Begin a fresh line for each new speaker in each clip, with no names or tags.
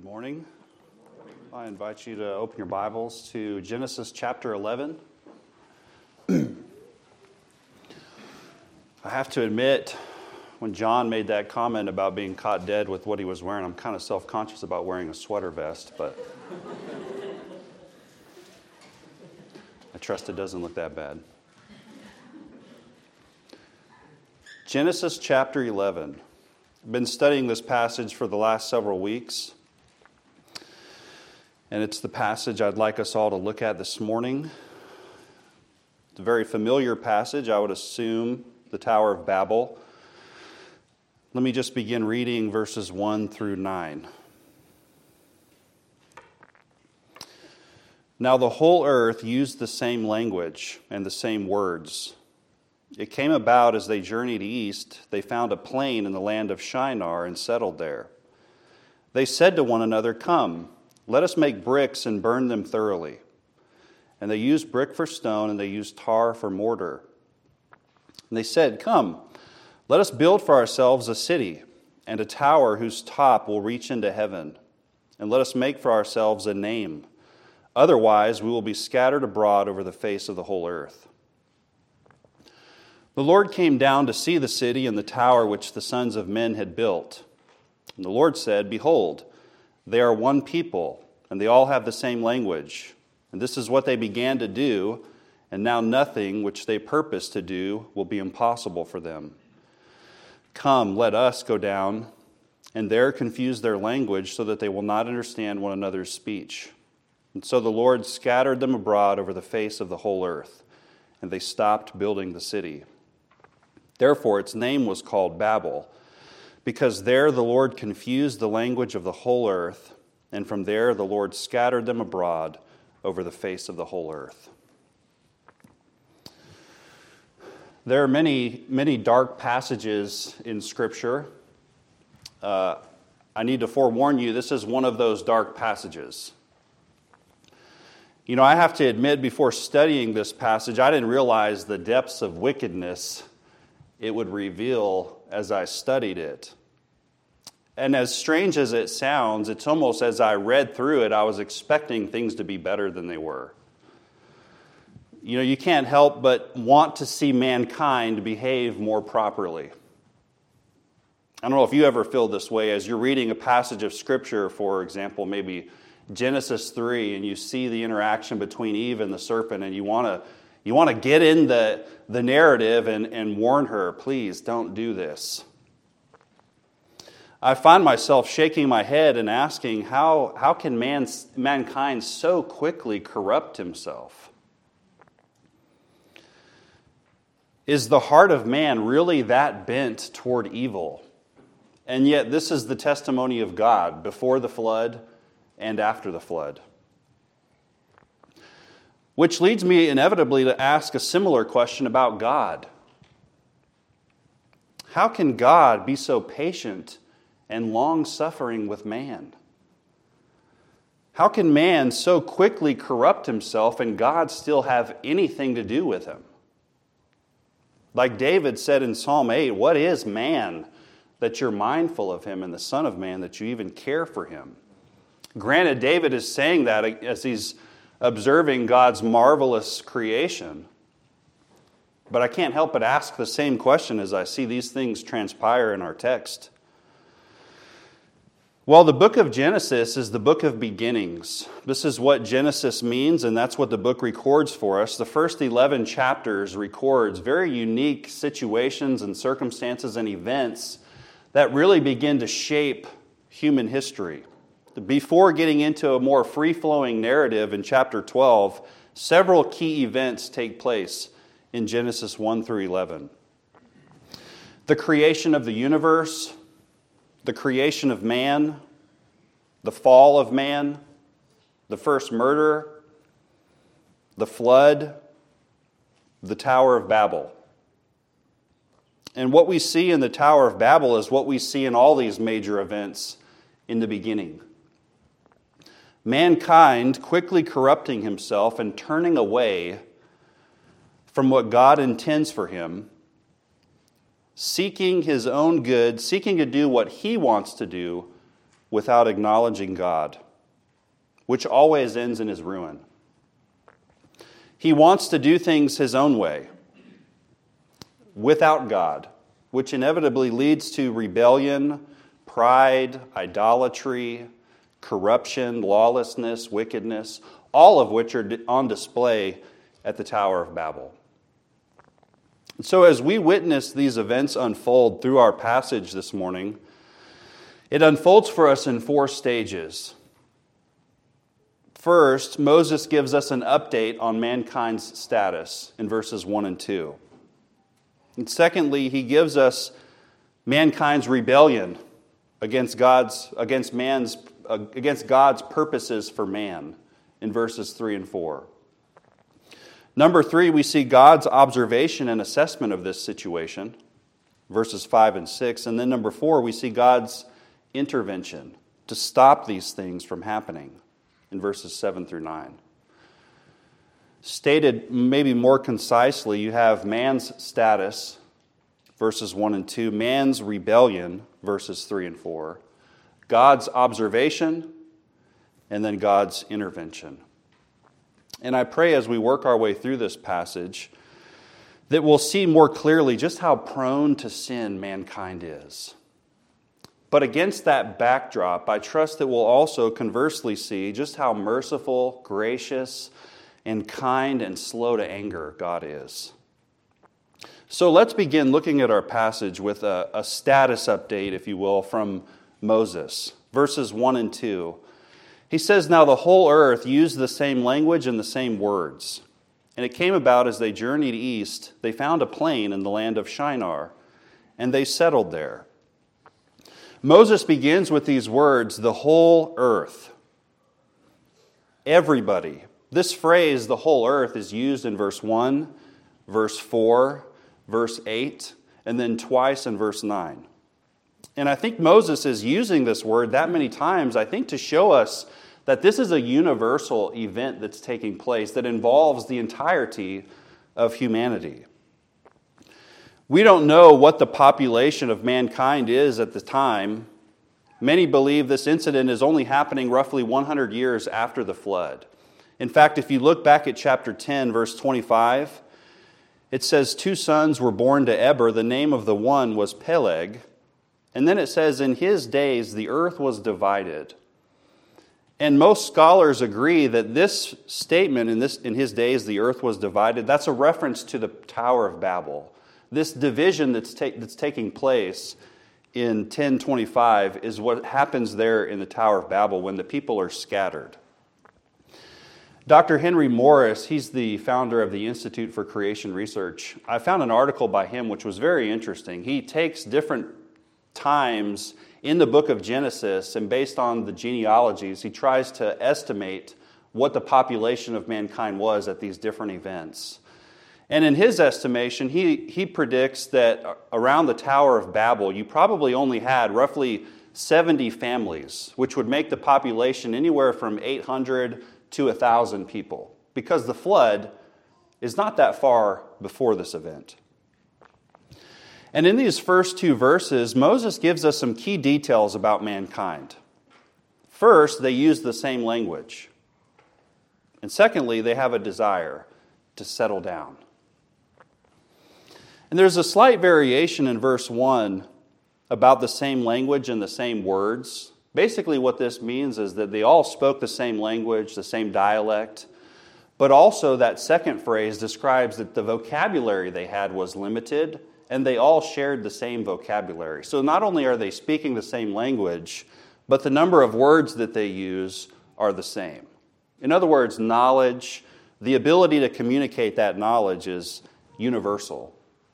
Good morning. I invite you to open your Bibles to Genesis chapter 11. I have to admit, when John made that comment about being caught dead with what he was wearing, I'm kind of self-conscious about wearing a sweater vest, but I trust it doesn't look that bad. Genesis chapter 11. I've been studying this passage for the last several weeks. And it's the passage I'd like us all to look at this morning. It's a very familiar passage, I would assume, the Tower of Babel. Let me just begin reading verses 1 through 9. Now the whole earth used the same language and the same words. It came about as they journeyed east, they found a plain in the land of Shinar and settled there. They said to one another, "Come, let us make bricks and burn them thoroughly." And they used brick for stone, and they used tar for mortar. And they said, "Come, let us build for ourselves a city, and a tower whose top will reach into heaven. And let us make for ourselves a name. Otherwise we will be scattered abroad over the face of the whole earth." The Lord came down to see the city and the tower which the sons of men had built. And the Lord said, "Behold, they are one people, and they all have the same language. And this is what they began to do, and now nothing which they purpose to do will be impossible for them. Come, let us go down, and there confuse their language, so that they will not understand one another's speech." And so the Lord scattered them abroad over the face of the whole earth, and they stopped building the city. Therefore its name was called Babel, because there the Lord confused the language of the whole earth, and from there the Lord scattered them abroad over the face of the whole earth. There are many, many dark passages in Scripture. I need to forewarn you, this is one of those dark passages. You know, I have to admit, before studying this passage, I didn't realize the depths of wickedness it would reveal as I studied it. And as strange as it sounds, it's almost as I read through it, I was expecting things to be better than they were. You know, you can't help but want to see mankind behave more properly. I don't know if you ever feel this way as you're reading a passage of Scripture, for example, maybe Genesis 3, and you see the interaction between Eve and the serpent, and you want to get in the narrative and warn her, please don't do this. I find myself shaking my head and asking, how can mankind so quickly corrupt himself? Is the heart of man really that bent toward evil? And yet this is the testimony of God before the flood and after the flood. Which leads me inevitably to ask a similar question about God. How can God be so patient and long-suffering with man? How can man so quickly corrupt himself and God still have anything to do with him? Like David said in Psalm 8, "What is man that you're mindful of him, and the Son of Man that you even care for him?" Granted, David is saying that as he's observing God's marvelous creation. But I can't help but ask the same question as I see these things transpire in our text. Well, the book of Genesis is the book of beginnings. This is what Genesis means, and that's what the book records for us. The first 11 chapters records very unique situations and circumstances and events that really begin to shape human history. Before getting into a more free-flowing narrative in chapter 12, several key events take place in Genesis 1 through 11. The creation of the universe, the creation of man, the fall of man, the first murder, the flood, the Tower of Babel. And what we see in the Tower of Babel is what we see in all these major events in the beginning. Mankind quickly corrupting himself and turning away from what God intends for him, seeking his own good, seeking to do what he wants to do without acknowledging God, which always ends in his ruin. He wants to do things his own way, without God, which inevitably leads to rebellion, pride, idolatry, corruption, lawlessness, wickedness, all of which are on display at the Tower of Babel. So as we witness these events unfold through our passage this morning, it unfolds for us in 4 stages. First, Moses gives us an update on mankind's status in verses 1 and 2. And secondly, he gives us mankind's rebellion against God's purposes for man in verses 3 and 4. Number 3, we see God's observation and assessment of this situation, verses 5 and 6. And then number 4, we see God's intervention to stop these things from happening in verses 7 through 9. Stated maybe more concisely, you have man's status, verses 1 and 2, man's rebellion, verses 3 and 4, God's observation, and then God's intervention. And I pray as we work our way through this passage that we'll see more clearly just how prone to sin mankind is. But against that backdrop, I trust that we'll also conversely see just how merciful, gracious, and kind and slow to anger God is. So let's begin looking at our passage with a status update, if you will, from Moses. Verses 1 and 2. He says, "Now the whole earth used the same language and the same words. And it came about as they journeyed east, they found a plain in the land of Shinar, and they settled there." Moses begins with these words, the whole earth. Everybody. This phrase, the whole earth, is used in verse 1, verse 4, verse 8, and then twice in verse 9. And I think Moses is using this word that many times, I think, to show us that this is a universal event that's taking place that involves the entirety of humanity. We don't know what the population of mankind is at the time. Many believe this incident is only happening roughly 100 years after the flood. In fact, if you look back at chapter 10, verse 25, it says 2 sons were born to Eber. The name of the one was Peleg. And then it says, in his days the earth was divided. And most scholars agree that this statement, in his days the earth was divided, that's a reference to the Tower of Babel. This division that's taking place in 1025 is what happens there in the Tower of Babel when the people are scattered. Dr. Henry Morris, he's the founder of the Institute for Creation Research. I found an article by him which was very interesting. He takes different times in the book of Genesis, and based on the genealogies, he tries to estimate what the population of mankind was at these different events. And in his estimation, he predicts that around the Tower of Babel, you probably only had roughly 70 families, which would make the population anywhere from 800 to 1,000 people, because the flood is not that far before this event. And in these first 2 verses, Moses gives us some key details about mankind. First, they use the same language. And secondly, they have a desire to settle down. And there's a slight variation in verse 1 about the same language and the same words. Basically, what this means is that they all spoke the same language, the same dialect, but also that second phrase describes that the vocabulary they had was limited, and they all shared the same vocabulary. So not only are they speaking the same language, but the number of words that they use are the same. In other words, knowledge, the ability to communicate that knowledge is universal.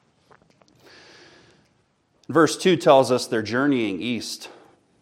Verse 2 tells us they're journeying east.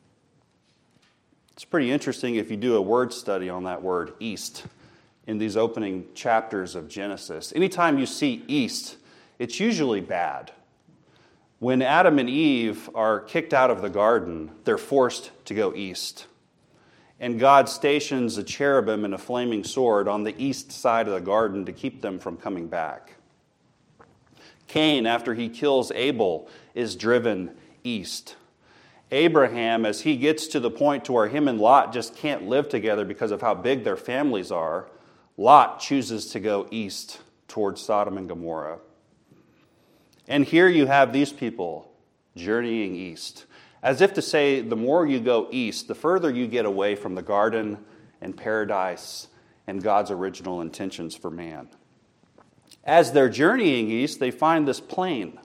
It's pretty interesting if you do a word study on that word, east, in these opening chapters of Genesis. Anytime you see east, it's usually bad. When Adam and Eve are kicked out of the garden, they're forced to go east. And God stations a cherubim and a flaming sword on the east side of the garden to keep them from coming back. Cain, after he kills Abel, is driven east. Abraham, as he gets to the point to where him and Lot just can't live together because of how big their families are, Lot chooses to go east towards Sodom and Gomorrah. And here you have these people journeying east, as if to say, the more you go east, the further you get away from the garden and paradise and God's original intentions for man. As they're journeying east, they find this plain.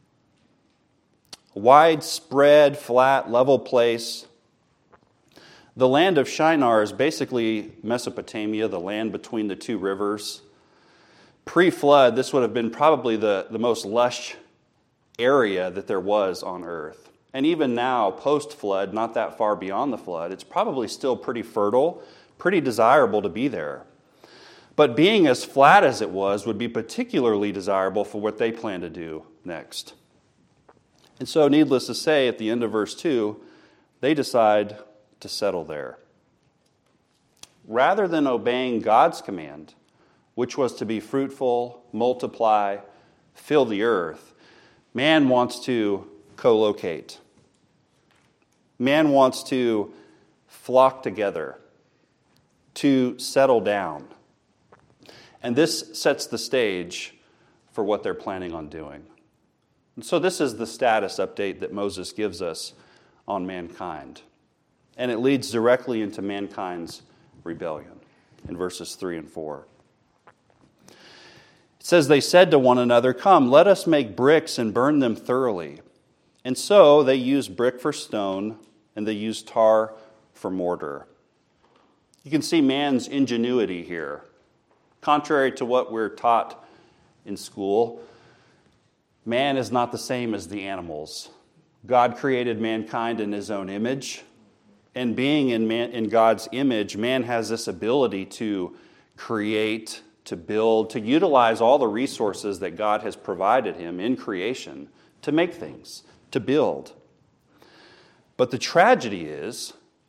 A widespread, flat, level place. The land of Shinar is basically Mesopotamia, the land between the two rivers. Pre-flood, this would have been probably the most lush area that there was on earth. And even now, post-flood, not that far beyond the flood, it's probably still pretty fertile, pretty desirable to be there. But being as flat as it was would be particularly desirable for what they plan to do next. And so, needless to say, at the end of verse 2, they decide to settle there. Rather than obeying God's command, which was to be fruitful, multiply, fill the earth, man wants to co-locate. Man wants to flock together, to settle down. And this sets the stage for what they're planning on doing. And so this is the status update that Moses gives us on mankind. And it leads directly into mankind's rebellion in verses 3 and 4. It says, they said to one another, come, let us make bricks and burn them thoroughly. And so they used brick for stone, and they used tar for mortar. You can see man's ingenuity here. Contrary to what we're taught in school, man is not the same as the animals. God created mankind in his own image. And being in God's image, man has this ability to create, to build, to utilize all the resources that God has provided him in creation to make things, to build. But the tragedy is,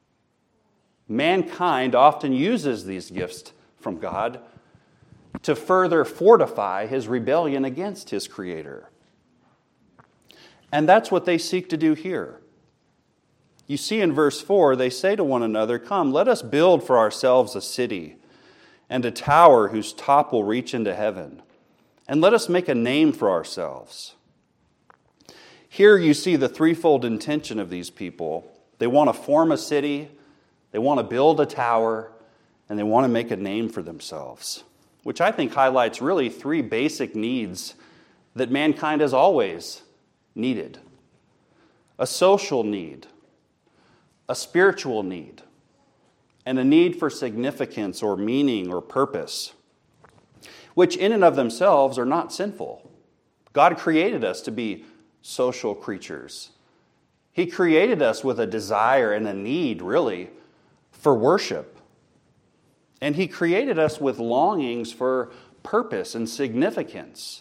mankind often uses these gifts from God to further fortify his rebellion against his Creator. And that's what they seek to do here. You see in verse 4, they say to one another, come, let us build for ourselves a city and a tower whose top will reach into heaven, and let us make a name for ourselves. Here you see the threefold intention of these people. They want to form a city, they want to build a tower, and they want to make a name for themselves, which I think highlights really three basic needs that mankind has always needed. A social need, a spiritual need, and a need for significance or meaning or purpose, which in and of themselves are not sinful. God created us to be social creatures. He created us with a desire and a need, really, for worship. And He created us with longings for purpose and significance.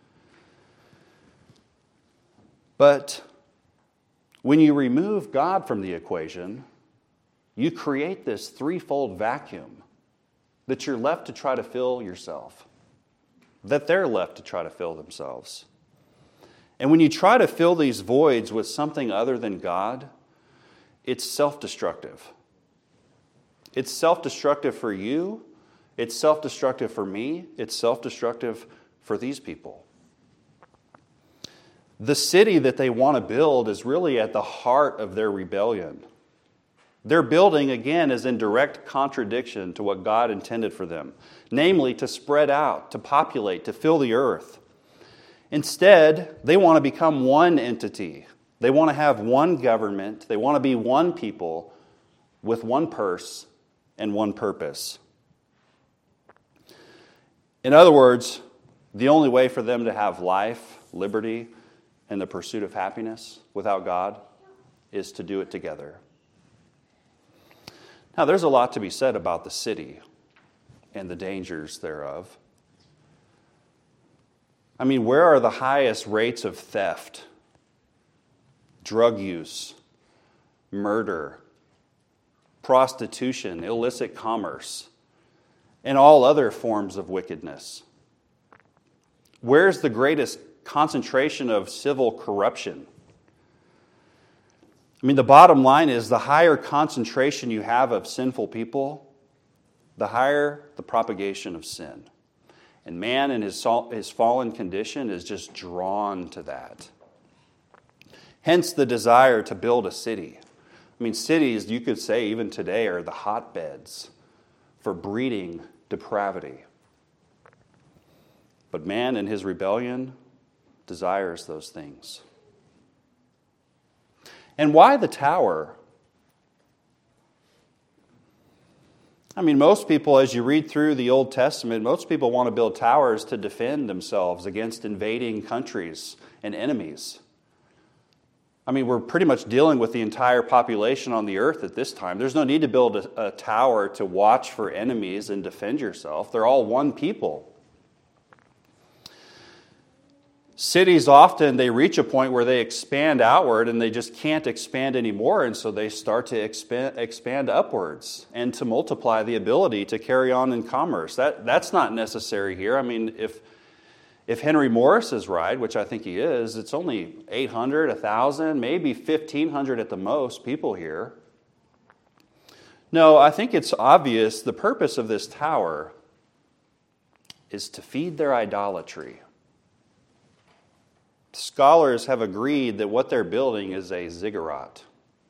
But when you remove God from the equation, you create this threefold vacuum that you're left to try to fill yourself, that they're left to try to fill themselves. And when you try to fill these voids with something other than God, it's self-destructive. It's self-destructive for you, it's self-destructive for me, it's self-destructive for these people. The city that they want to build is really at the heart of their rebellion. Their building, again, is in direct contradiction to what God intended for them, namely to spread out, to populate, to fill the earth. Instead, they want to become one entity. They want to have one government. They want to be one people with one purse and one purpose. In other words, the only way for them to have life, liberty, and the pursuit of happiness without God is to do it together. Now, there's a lot to be said about the city and the dangers thereof. I mean, where are the highest rates of theft, drug use, murder, prostitution, illicit commerce, and all other forms of wickedness? Where's the greatest concentration of civil corruption? I mean, the bottom line is the higher concentration you have of sinful people, the higher the propagation of sin. And man in his fallen condition is just drawn to that. Hence the desire to build a city. I mean, cities, you could say even today, are the hotbeds for breeding depravity. But man in his rebellion desires those things. And why the tower? I mean, most people, as you read through the Old Testament, most people want to build towers to defend themselves against invading countries and enemies. I mean, we're pretty much dealing with the entire population on the earth at this time. There's no need to build a tower to watch for enemies and defend yourself. They're all one people. Cities often, they reach a point where they expand outward and they just can't expand anymore, and so they start to expand upwards and to multiply the ability to carry on in commerce. That's not necessary here. I mean, if Henry Morris is right, which I think he is, it's only 800, 1,000, maybe 1,500 at the most people here. No, I think it's obvious the purpose of this tower is to feed their idolatry. Scholars have agreed that what they're building is a ziggurat.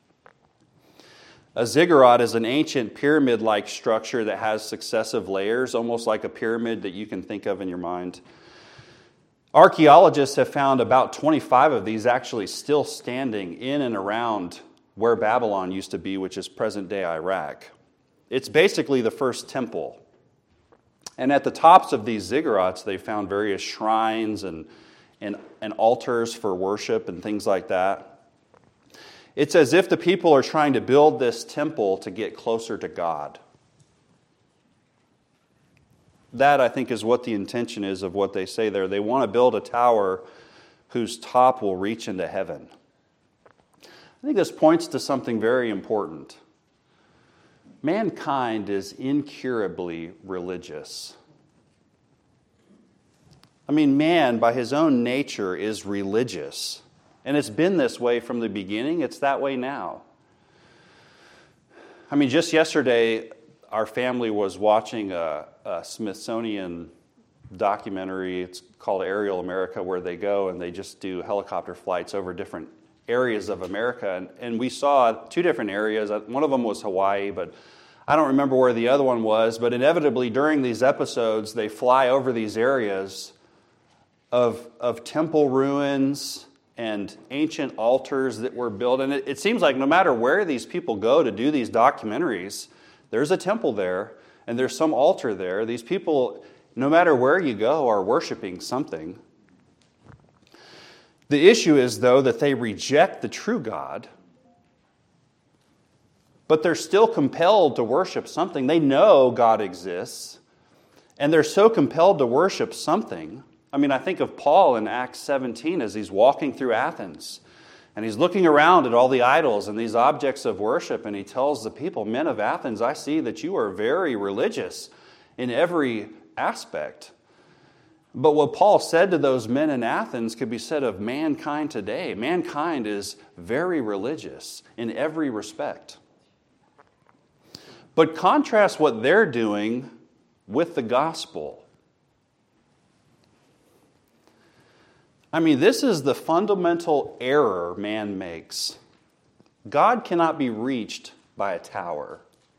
A ziggurat is an ancient pyramid-like structure that has successive layers, almost like a pyramid that you can think of in your mind. Archaeologists have found about 25 of these actually still standing in and around where Babylon used to be, which is present-day Iraq. It's basically the first temple. And at the tops of these ziggurats, they found various shrines and altars for worship and things like that. It's as if the people are trying to build this temple to get closer to God. That, I think, is what the intention is of what they say there. They want to build a tower whose top will reach into heaven. I think this points to something very important. Mankind is incurably religious. I mean, man, by his own nature, is religious. And it's been this way from the beginning. It's that way now. I mean, just yesterday, our family was watching a Smithsonian documentary. It's called Aerial America, where they go and they just do helicopter flights over different areas of America. And we saw two different areas. One of them was Hawaii, but I don't remember where the other one was. But inevitably, during these episodes, they fly over these areas of temple ruins and ancient altars that were built. And it seems like no matter where these people go to do these documentaries, there's a temple there and there's some altar there. These people, no matter where you go, are worshiping something. The issue is, though, that they reject the true God, but they're still compelled to worship something. They know God exists, and they're so compelled to worship something. I mean, I think of Paul in Acts 17 as he's walking through Athens, and he's looking around at all the idols and these objects of worship, and he tells the people, men of Athens, I see that you are very religious in every aspect. But what Paul said to those men in Athens could be said of mankind today. Mankind is very religious in every respect. But contrast what they're doing with the gospel. I mean, this is the fundamental error man makes. God cannot be reached by a tower.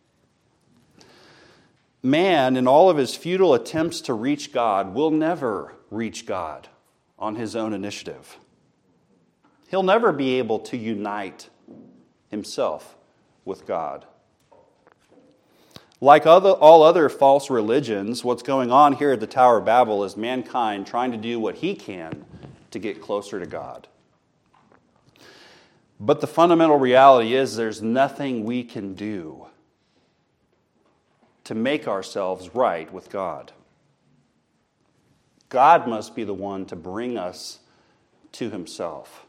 Man, in all of his futile attempts to reach God, will never reach God on his own initiative. He'll never be able to unite himself with God. Like all other false religions, what's going on here at the Tower of Babel is mankind trying to do what he can to get closer to God. But the fundamental reality is there's nothing we can do to make ourselves right with God. God must be the one to bring us to himself.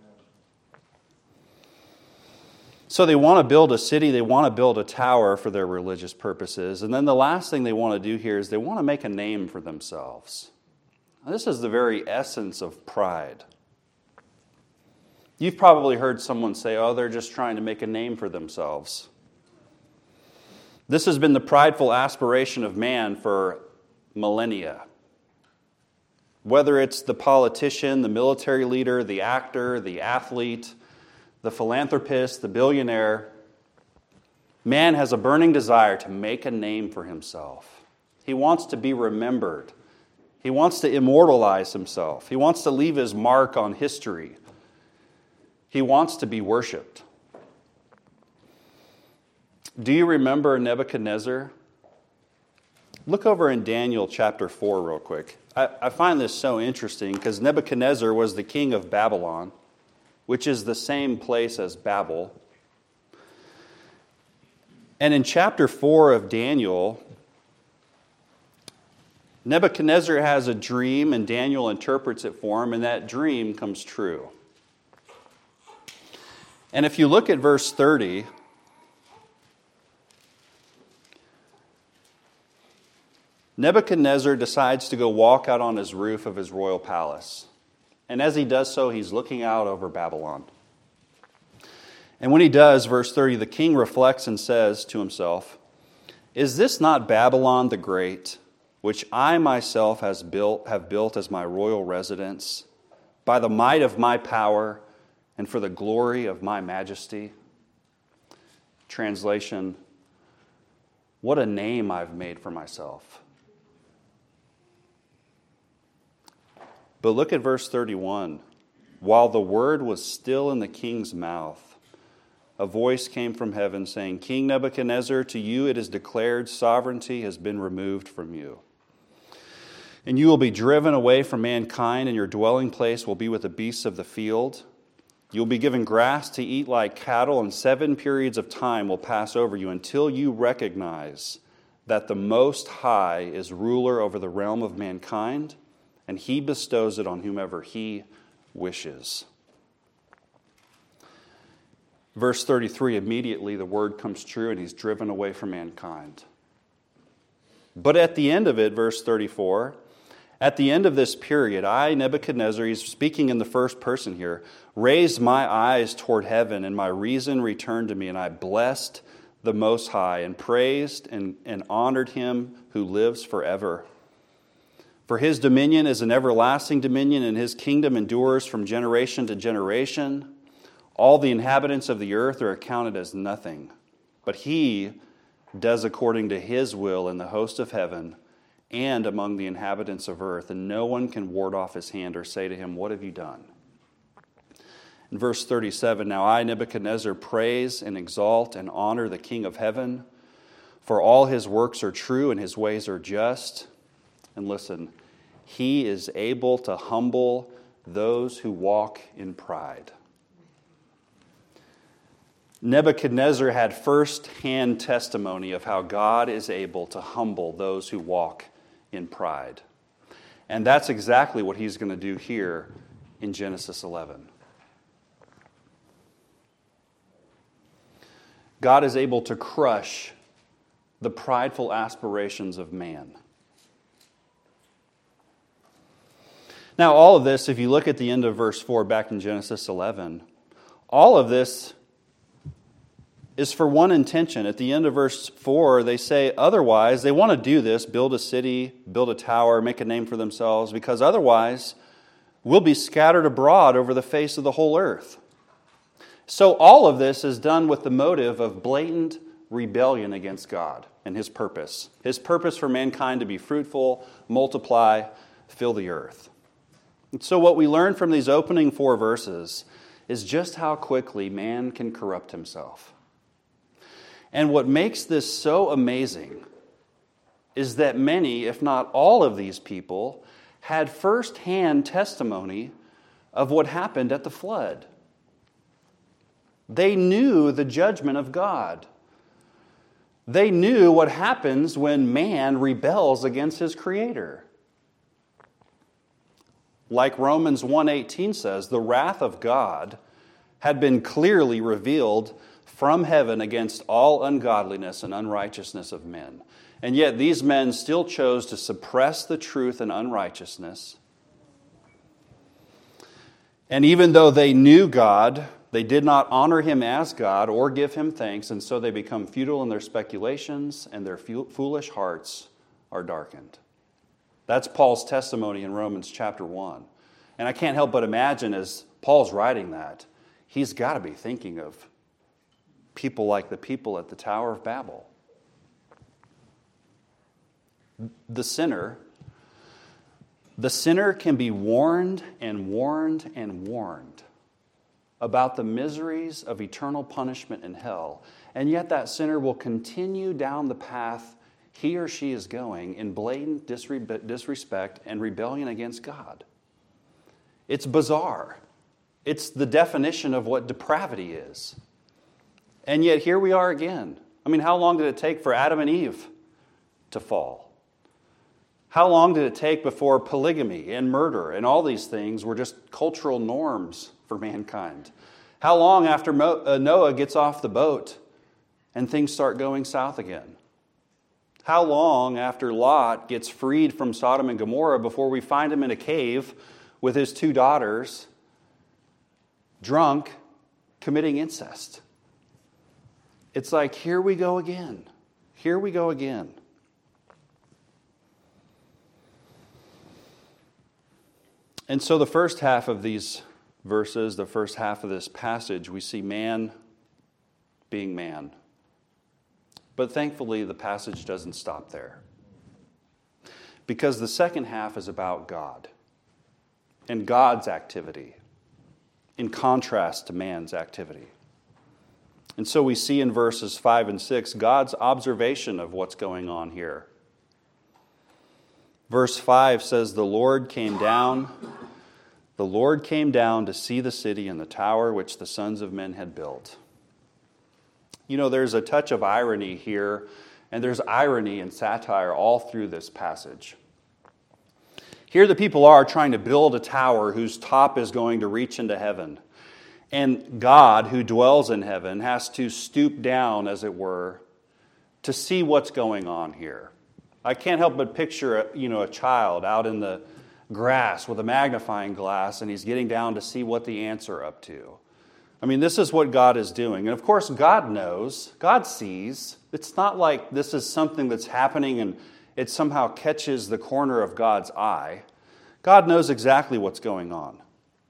So they want to build a city, they want to build a tower for their religious purposes. And then the last thing they want to do here is they want to make a name for themselves. Now, this is the very essence of pride. You've probably heard someone say, oh, they're just trying to make a name for themselves. This has been the prideful aspiration of man for millennia. Whether it's the politician, the military leader, the actor, the athlete, the philanthropist, the billionaire, man has a burning desire to make a name for himself. He wants to be remembered. He wants to immortalize himself. He wants to leave his mark on history. He wants to be worshipped. Do you remember Nebuchadnezzar? Look over in Daniel chapter 4 real quick. I find this so interesting because Nebuchadnezzar was the king of Babylon, which is the same place as Babel. And in chapter 4 of Daniel, Nebuchadnezzar has a dream and Daniel interprets it for him, and that dream comes true. And if you look at verse 30, Nebuchadnezzar decides to go walk out on his roof of his royal palace. And as he does so, he's looking out over Babylon. And when he does, verse 30, the king reflects and says to himself, "Is this not Babylon the Great, which I myself have built as my royal residence, by the might of my power and for the glory of my majesty?" Translation, what a name I've made for myself. But look at verse 31. While the word was still in the king's mouth, a voice came from heaven saying, "King Nebuchadnezzar, to you it is declared sovereignty has been removed from you. And you will be driven away from mankind, and your dwelling place will be with the beasts of the field. You will be given grass to eat like cattle, and 7 periods of time will pass over you until you recognize that the Most High is ruler over the realm of mankind, and he bestows it on whomever he wishes." Verse 33, immediately the word comes true and he's driven away from mankind. But at the end of it, verse 34, at the end of this period, I, Nebuchadnezzar, he's speaking in the first person here, raised my eyes toward heaven and my reason returned to me, and I blessed the Most High and praised and honored him who lives forever. For his dominion is an everlasting dominion, and his kingdom endures from generation to generation. All the inhabitants of the earth are accounted as nothing, but he does according to his will in the host of heaven and among the inhabitants of earth, and no one can ward off his hand or say to him, "What have you done?" In verse 37, now I, Nebuchadnezzar, praise and exalt and honor the King of heaven, for all his works are true and his ways are just. And listen, he is able to humble those who walk in pride. Nebuchadnezzar had first-hand testimony of how God is able to humble those who walk in pride. And that's exactly what he's going to do here in Genesis 11. God is able to crush the prideful aspirations of man. Now, all of this, if you look at the end of verse 4 back in Genesis 11, all of this is for one intention. At the end of verse 4, they say otherwise, they want to do this, build a city, build a tower, make a name for themselves, because otherwise we'll be scattered abroad over the face of the whole earth. So all of this is done with the motive of blatant rebellion against God and his purpose. His purpose for mankind to be fruitful, multiply, fill the earth. And so what we learn from these opening 4 verses is just how quickly man can corrupt himself. And what makes this so amazing is that many, if not all of these people, had first-hand testimony of what happened at the flood. They knew the judgment of God. They knew what happens when man rebels against his Creator. Like Romans 1:18 says, the wrath of God had been clearly revealed from heaven against all ungodliness and unrighteousness of men. And yet these men still chose to suppress the truth and unrighteousness. And even though they knew God, they did not honor him as God or give him thanks, and so they become futile in their speculations, and their foolish hearts are darkened. That's Paul's testimony in Romans chapter 1. And I can't help but imagine as Paul's writing that, he's got to be thinking of people like the people at the Tower of Babel. The sinner can be warned and warned and warned about the miseries of eternal punishment in hell, and yet that sinner will continue down the path he or she is going in blatant disrespect and rebellion against God. It's bizarre. It's the definition of what depravity is. And yet here we are again. I mean, how long did it take for Adam and Eve to fall? How long did it take before polygamy and murder and all these things were just cultural norms for mankind? How long after Noah gets off the boat and things start going south again? How long after Lot gets freed from Sodom and Gomorrah before we find him in a cave with his 2 daughters, drunk, committing incest? It's like, here we go again. Here we go again. And so the first half of these verses, the first half of this passage, we see man being man. But thankfully, the passage doesn't stop there. Because the second half is about God and God's activity in contrast to man's activity. And so we see in verses 5 and 6 God's observation of what's going on here. Verse 5 says, The Lord came down to see the city and the tower which the sons of men had built. You know, there's a touch of irony here, and there's irony and satire all through this passage. Here the people are trying to build a tower whose top is going to reach into heaven. And God, who dwells in heaven, has to stoop down, as it were, to see what's going on here. I can't help but picture a child out in the grass with a magnifying glass, and he's getting down to see what the ants are up to. I mean, this is what God is doing. And of course, God knows, God sees. It's not like this is something that's happening and it somehow catches the corner of God's eye. God knows exactly what's going on.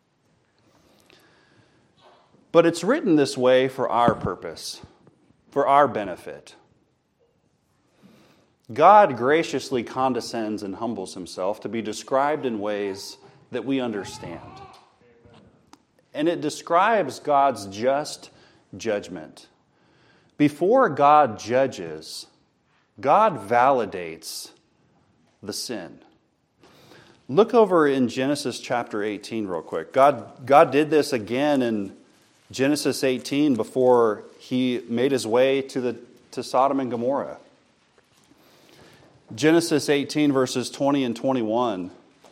But it's written this way for our purpose, for our benefit. God graciously condescends and humbles himself to be described in ways that we understand. And it describes God's just judgment. Before God judges, God validates the sin. Look over in Genesis chapter 18 real quick. God did this again in Genesis 18 before he made his way to Sodom and Gomorrah. Genesis 18 verses 20 and 21.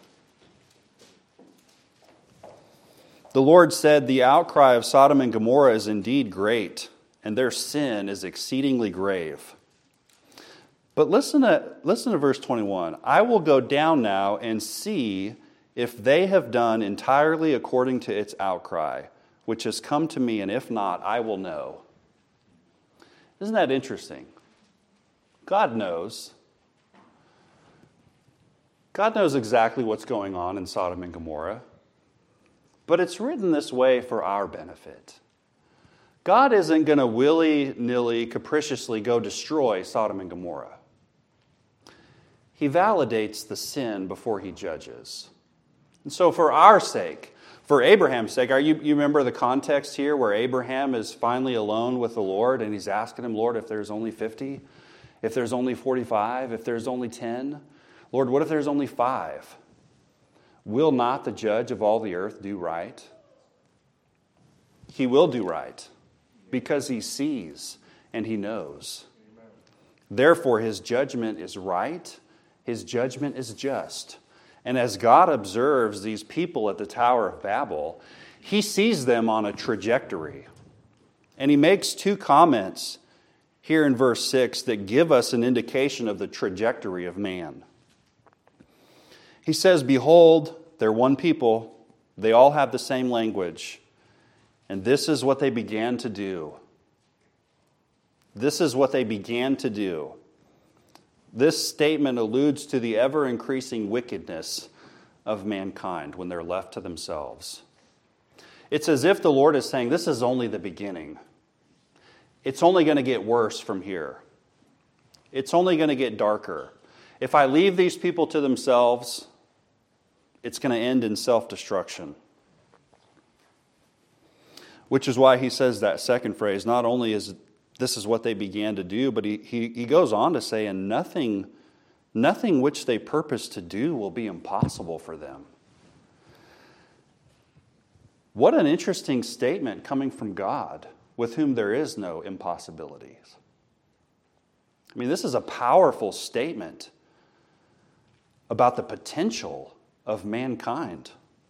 The Lord said, The outcry of Sodom and Gomorrah is indeed great, and their sin is exceedingly grave. But listen to verse 21. I will go down now and see if they have done entirely according to its outcry, which has come to me, and if not, I will know. Isn't that interesting? God knows. God knows exactly what's going on in Sodom and Gomorrah. But it's written this way for our benefit. God isn't going to willy-nilly, capriciously go destroy Sodom and Gomorrah. He validates the sin before he judges. And so for our sake, for Abraham's sake, you remember the context here where Abraham is finally alone with the Lord and he's asking him, Lord, if there's only 50, if there's only 45, if there's only 10, Lord, what if there's only 5? Will not the judge of all the earth do right? He will do right because he sees and he knows. Amen. Therefore, his judgment is right. His judgment is just. And as God observes these people at the Tower of Babel, he sees them on a trajectory. And he makes 2 comments here in verse 6 that give us an indication of the trajectory of man. He says, Behold, they're one people, They all have the same language. And this is what they began to do. This is what they began to do. This statement alludes to the ever-increasing wickedness of mankind when they're left to themselves. It's as if the Lord is saying, this is only the beginning. It's only going to get worse from here. It's only going to get darker. If I leave these people to themselves, it's going to end in self-destruction. Which is why he says that second phrase, not only is this is what they began to do, but he goes on to say, and nothing which they purpose to do will be impossible for them. What an interesting statement coming from God, with whom there is no impossibilities. I mean, this is a powerful statement about the potential of mankind.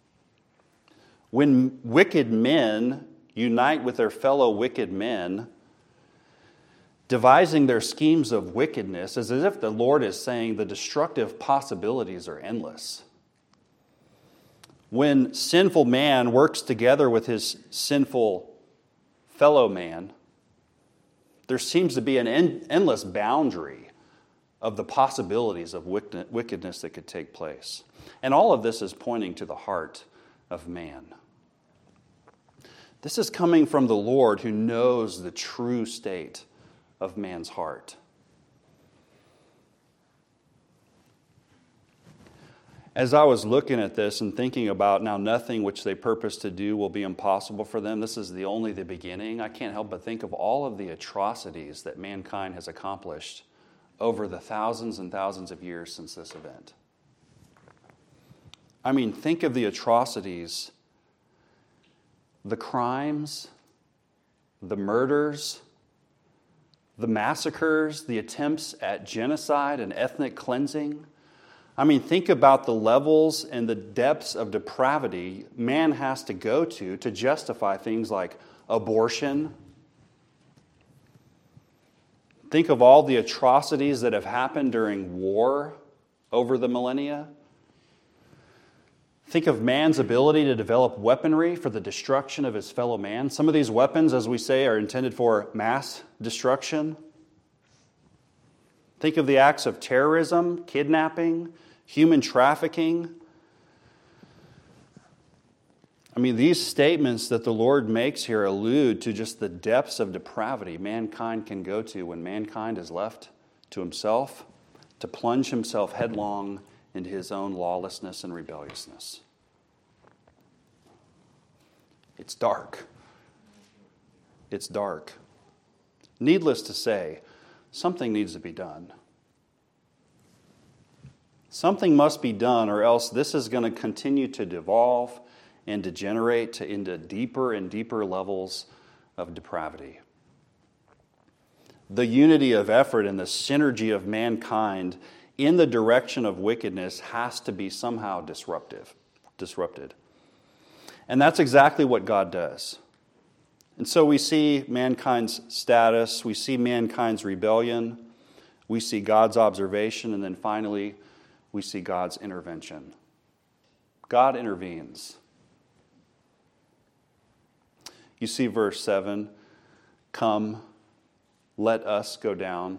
When wicked men unite with their fellow wicked men, devising their schemes of wickedness, as if the Lord is saying the destructive possibilities are endless. When sinful man works together with his sinful fellow man, there seems to be an endless boundary of the possibilities of wickedness that could take place. And all of this is pointing to the heart of man. This is coming from the Lord who knows the true state of man's heart. As I was looking at this and thinking about now nothing which they purpose to do will be impossible for them, this is only the beginning, I can't help but think of all of the atrocities that mankind has accomplished over the thousands and thousands of years since this event. I mean, think of the atrocities, the crimes, the murders, the massacres, the attempts at genocide and ethnic cleansing. I mean, think about the levels and the depths of depravity man has to go to justify things like abortion. Think of all the atrocities that have happened during war over the millennia. Think of man's ability to develop weaponry for the destruction of his fellow man. Some of these weapons, as we say, are intended for mass destruction. Think of the acts of terrorism, kidnapping, human trafficking. I mean, these statements that the Lord makes here allude to just the depths of depravity mankind can go to when mankind is left to himself, to plunge himself headlong into his own lawlessness and rebelliousness. It's dark. It's dark. Needless to say, something needs to be done. Something must be done, or else this is going to continue to devolve and degenerate into deeper and deeper levels of depravity. The unity of effort and the synergy of mankind in the direction of wickedness has to be somehow disrupted. And that's exactly what God does. And so we see mankind's status, we see mankind's rebellion, we see God's observation, and then finally, we see God's intervention. God intervenes. You see verse 7, come, let us go down.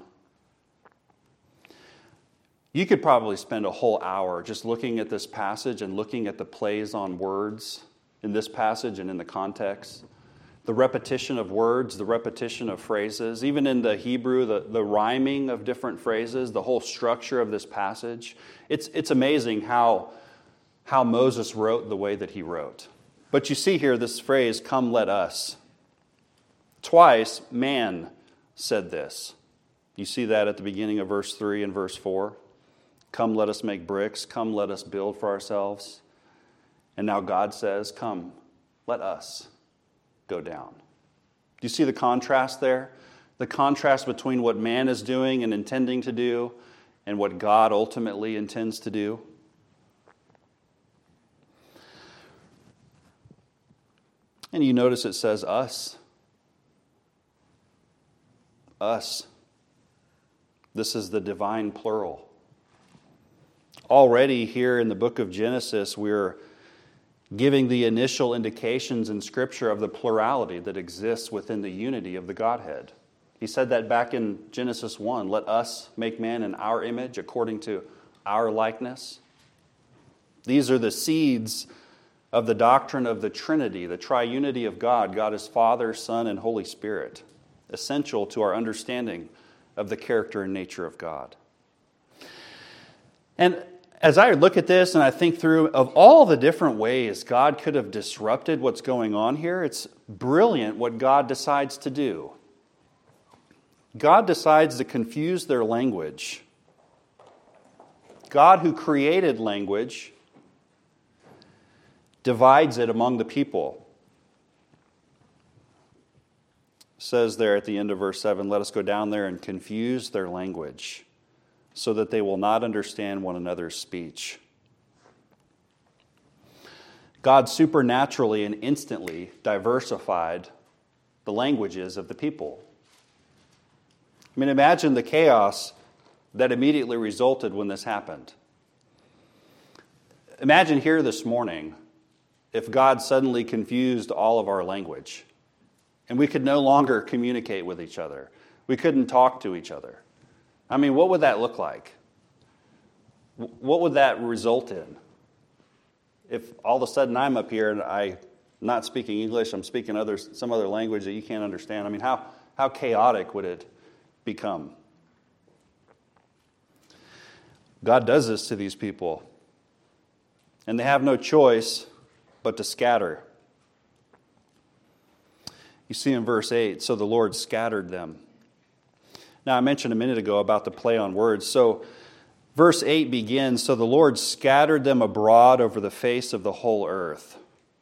You could probably spend a whole hour just looking at this passage and looking at the plays on words in this passage and in the context. The repetition of words, the repetition of phrases, even in the Hebrew, the rhyming of different phrases, the whole structure of this passage. It's amazing how Moses wrote the way that he wrote. But you see here this phrase, come let us. Twice, man said this. You see that at the beginning of verse 3 and verse 4. Come, let us make bricks. Come, let us build for ourselves. And now God says, come, let us go down. Do you see the contrast there? The contrast between what man is doing and intending to do and what God ultimately intends to do. And you notice it says us. Us. This is the divine plural. Already here in the book of Genesis, we're giving the initial indications in Scripture of the plurality that exists within the unity of the Godhead. He said that back in Genesis 1, let us make man in our image according to our likeness. These are the seeds of the doctrine of the Trinity, the triunity of God. God is Father, Son, and Holy Spirit, essential to our understanding of the character and nature of God. And as I look at this and I think through of all the different ways God could have disrupted what's going on here, it's brilliant what God decides to do. God decides to confuse their language. God, who created language, divides it among the people. It says there at the end of verse 7, let us go down there and confuse their language, so that they will not understand one another's speech. God supernaturally and instantly diversified the languages of the people. I mean, imagine the chaos that immediately resulted when this happened. Imagine here this morning if God suddenly confused all of our language and we could no longer communicate with each other. We couldn't talk to each other. I mean, what would that look like? What would that result in? If all of a sudden I'm up here and I'm not speaking English, I'm speaking some other language that you can't understand. I mean, how chaotic would it become? God does this to these people, and they have no choice but to scatter. You see in verse 8, so the Lord scattered them. Now, I mentioned a minute ago about the play on words. So, verse 8 begins, so the Lord scattered them abroad over the face of the whole earth.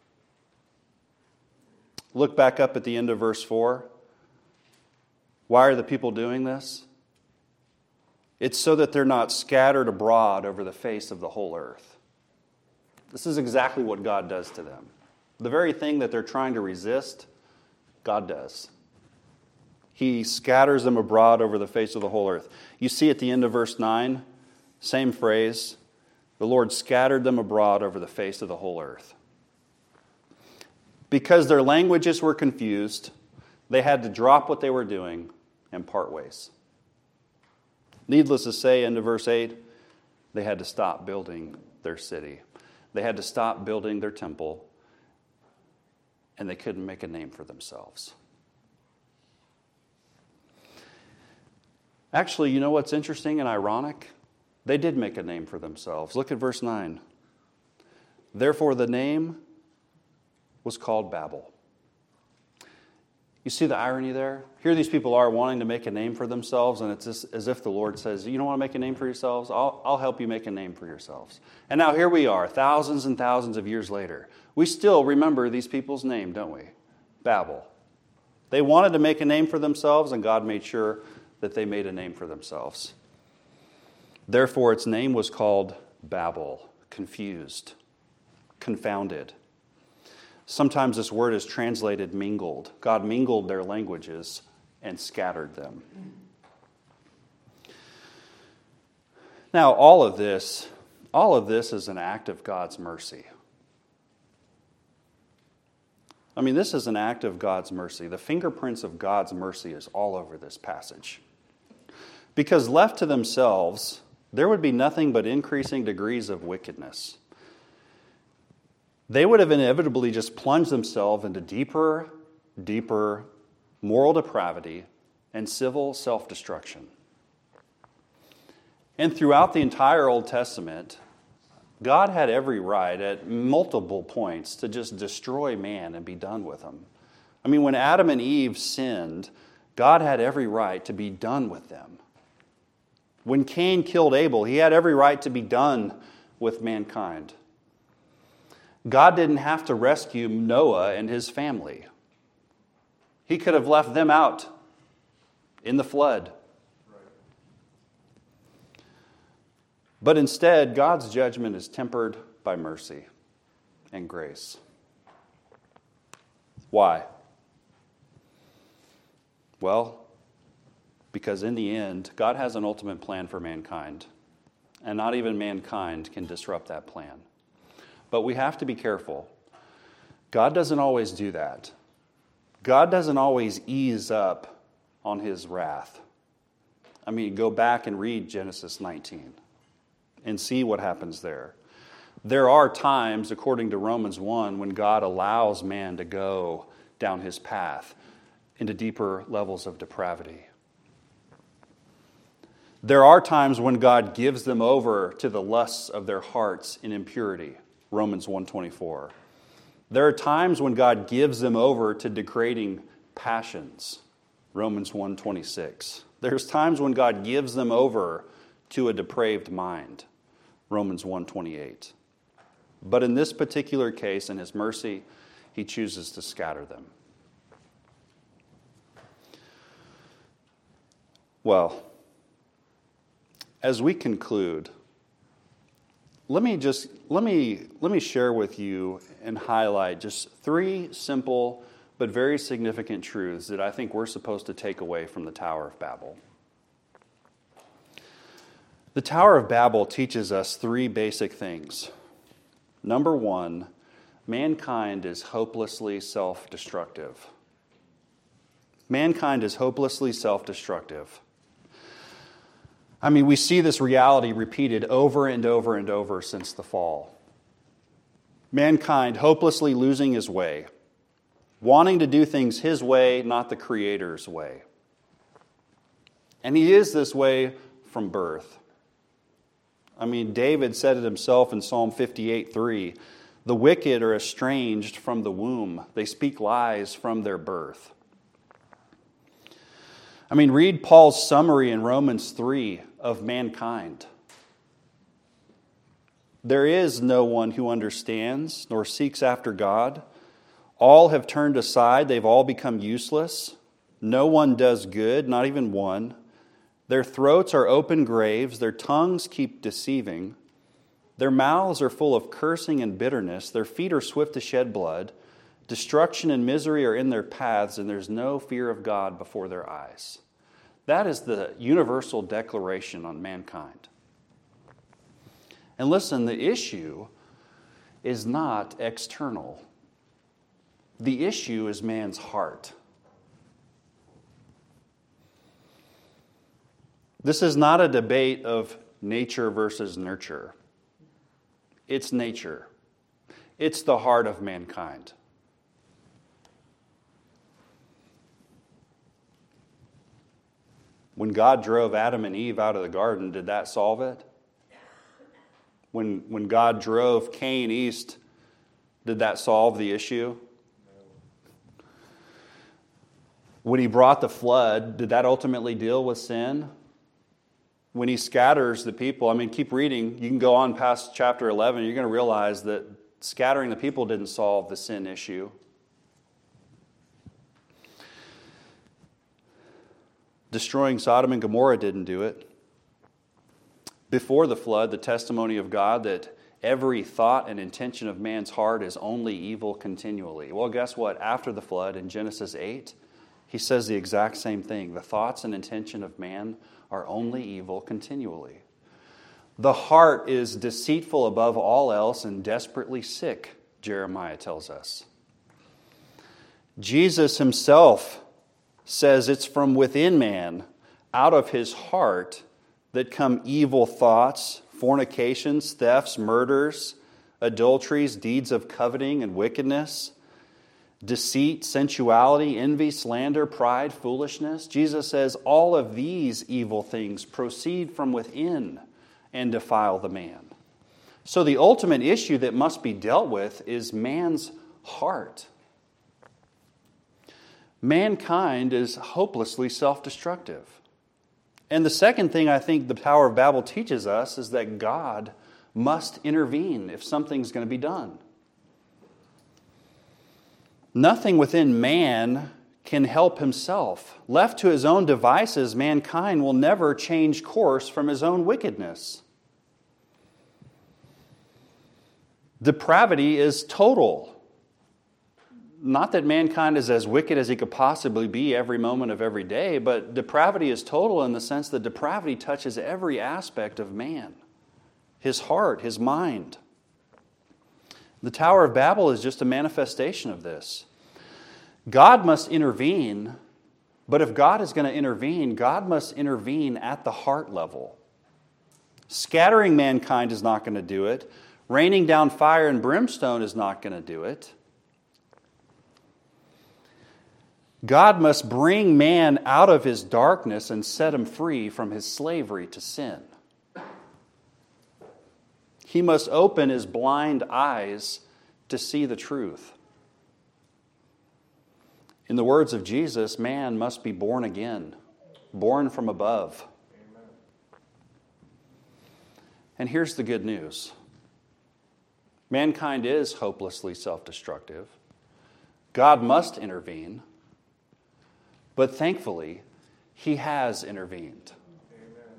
Look back up at the end of verse 4. Why are the people doing this? It's so that they're not scattered abroad over the face of the whole earth. This is exactly what God does to them. The very thing that they're trying to resist, God does. He scatters them abroad over the face of the whole earth. You see at the end of verse 9, same phrase, the Lord scattered them abroad over the face of the whole earth. Because their languages were confused, they had to drop what they were doing and part ways. Needless to say, into verse 8, they had to stop building their city. They had to stop building their temple, and they couldn't make a name for themselves. Actually, you know what's interesting and ironic? They did make a name for themselves. Look at verse 9. Therefore, the name was called Babel. You see the irony there? Here these people are wanting to make a name for themselves, and it's as if the Lord says, you don't want to make a name for yourselves? I'll help you make a name for yourselves. And now here we are, thousands and thousands of years later. We still remember these people's name, don't we? Babel. They wanted to make a name for themselves, and God made sure that they made a name for themselves. Therefore, its name was called Babel, confused, confounded. Sometimes this word is translated mingled. God mingled their languages and scattered them. Now, all of this is an act of God's mercy. I mean, this is an act of God's mercy. The fingerprints of God's mercy is all over this passage. Because left to themselves, there would be nothing but increasing degrees of wickedness. They would have inevitably just plunged themselves into deeper moral depravity and civil self-destruction. And throughout the entire Old Testament, God had every right at multiple points to just destroy man and be done with him. I mean, when Adam and Eve sinned, God had every right to be done with them. When Cain killed Abel, he had every right to be done with mankind. God didn't have to rescue Noah and his family. He could have left them out in the flood. But instead, God's judgment is tempered by mercy and grace. Why? Well, because in the end, God has an ultimate plan for mankind, and not even mankind can disrupt that plan. But we have to be careful God doesn't always do that. God doesn't always ease up on his wrath. I mean, go back and read Genesis 19 and see what happens there. There are times, according to Romans 1, when God allows man to go down his path into deeper levels of depravity. There are times when God gives them over to the lusts of their hearts in impurity, Romans 1:24. There are times when God gives them over to degrading passions, Romans 1:26. There's times when God gives them over to a depraved mind, Romans 1:28. But in this particular case, in his mercy, he chooses to scatter them. Well, as we conclude, let me share with you and highlight just 3 simple but very significant truths that I think we're supposed to take away from the Tower of Babel. The Tower of Babel teaches us 3 basic things. Number 1, mankind is hopelessly self-destructive. Mankind is hopelessly self-destructive. I mean, we see this reality repeated over and over and over since the fall. Mankind hopelessly losing his way, wanting to do things his way, not the Creator's way. And he is this way from birth. I mean, David said it himself in Psalm 58:3, "The wicked are estranged from the womb. They speak lies from their birth." I mean, read Paul's summary in Romans 3 of mankind. There is no one who understands nor seeks after God. All have turned aside. They've all become useless. No one does good, not even one. Their throats are open graves. Their tongues keep deceiving. Their mouths are full of cursing and bitterness. Their feet are swift to shed blood. Destruction and misery are in their paths, and there's no fear of God before their eyes. That is the universal declaration on mankind. And listen, the issue is not external. The issue is man's heart. This is not a debate of nature versus nurture. It's nature. It's the heart of mankind. When God drove Adam and Eve out of the garden, did that solve it? When God drove Cain east, did that solve the issue? When he brought the flood, did that ultimately deal with sin? When he scatters the people, I mean, keep reading. You can go on past chapter 11. You're going to realize that scattering the people didn't solve the sin issue. Destroying Sodom and Gomorrah didn't do it. Before the flood, the testimony of God that every thought and intention of man's heart is only evil continually. Well, guess what? After the flood in Genesis 8, he says the exact same thing. The thoughts and intention of man are only evil continually. The heart is deceitful above all else and desperately sick, Jeremiah tells us. Jesus himself says it's from within man, out of his heart, that come evil thoughts, fornications, thefts, murders, adulteries, deeds of coveting and wickedness, deceit, sensuality, envy, slander, pride, foolishness. Jesus says all of these evil things proceed from within and defile the man. So the ultimate issue that must be dealt with is man's heart. Mankind is hopelessly self-destructive. And the second thing I think the Tower of Babel teaches us is that God must intervene if something's going to be done. Nothing within man can help himself. Left to his own devices, mankind will never change course from his own wickedness. Depravity is total. Not that mankind is as wicked as he could possibly be every moment of every day, but depravity is total in the sense that depravity touches every aspect of man. His heart, his mind. The Tower of Babel is just a manifestation of this. God must intervene, but if God is going to intervene, God must intervene at the heart level. Scattering mankind is not going to do it. Raining down fire and brimstone is not going to do it. God must bring man out of his darkness and set him free from his slavery to sin. He must open his blind eyes to see the truth. In the words of Jesus, man must be born again, born from above. Amen. And here's the good news. Mankind is hopelessly self-destructive. God must intervene, but thankfully, He has intervened. Amen.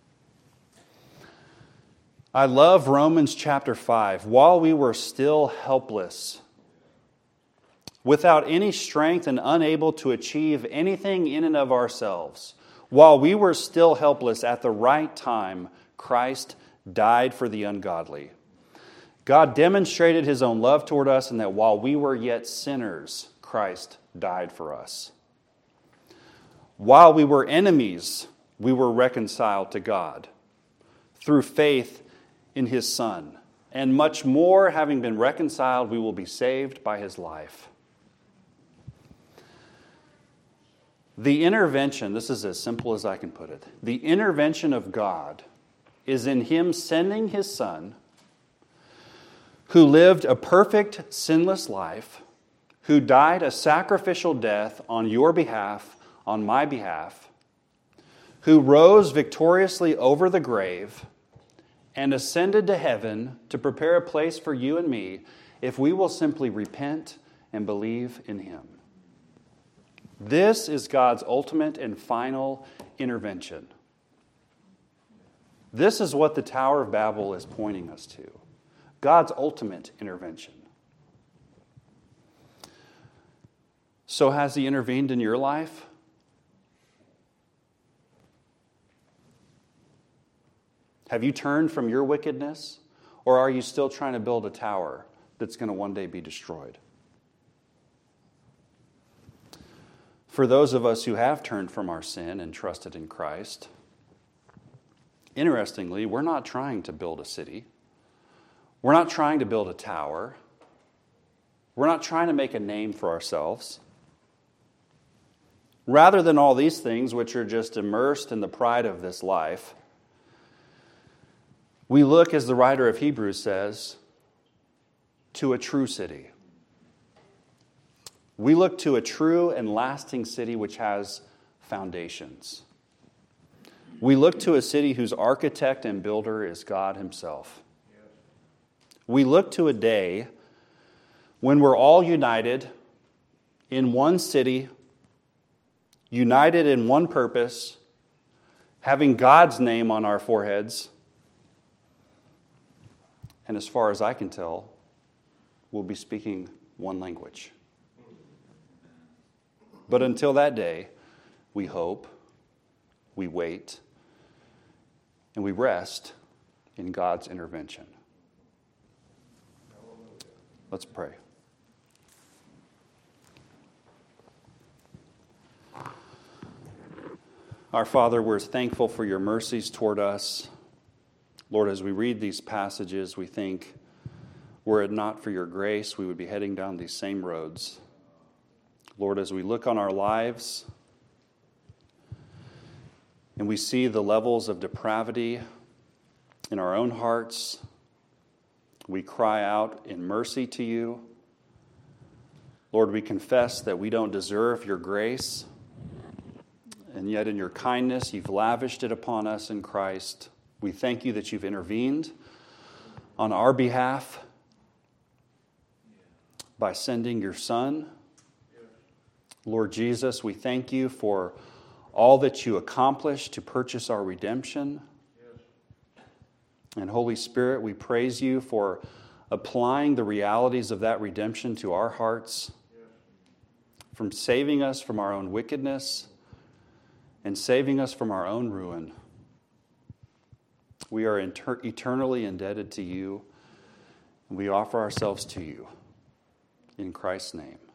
I love Romans chapter 5. While we were still helpless, without any strength and unable to achieve anything in and of ourselves, while we were still helpless, at the right time, Christ died for the ungodly. God demonstrated His own love toward us in that while we were yet sinners, Christ died for us. While we were enemies, we were reconciled to God through faith in His Son. And much more, having been reconciled, we will be saved by His life. The intervention, this is as simple as I can put it, the intervention of God is in Him sending His Son, who lived a perfect, sinless life, who died a sacrificial death on your behalf, on my behalf, who rose victoriously over the grave and ascended to heaven to prepare a place for you and me if we will simply repent and believe in Him. This is God's ultimate and final intervention. This is what the Tower of Babel is pointing us to. God's ultimate intervention. So has He intervened in your life? Have you turned from your wickedness? Or are you still trying to build a tower that's going to one day be destroyed? For those of us who have turned from our sin and trusted in Christ, interestingly, we're not trying to build a city. We're not trying to build a tower. We're not trying to make a name for ourselves. Rather than all these things which are just immersed in the pride of this life, we look, as the writer of Hebrews says, to a true city. We look to a true and lasting city which has foundations. We look to a city whose architect and builder is God Himself. We look to a day when we're all united in one city, united in one purpose, having God's name on our foreheads, and as far as I can tell, we'll be speaking one language. But until that day, we hope, we wait, and we rest in God's intervention. Let's pray. Our Father, we're thankful for your mercies toward us. Lord, as we read these passages, we think, were it not for your grace, we would be heading down these same roads. Lord, as we look on our lives and we see the levels of depravity in our own hearts, we cry out in mercy to you. Lord, we confess that we don't deserve your grace, and yet in your kindness, you've lavished it upon us in Christ. We thank you that you've intervened on our behalf by sending your Son. Lord Jesus, we thank you for all that you accomplished to purchase our redemption. And Holy Spirit, we praise you for applying the realities of that redemption to our hearts, from saving us from our own wickedness and saving us from our own ruin. We are eternally indebted to you, We offer ourselves to you. In Christ's name.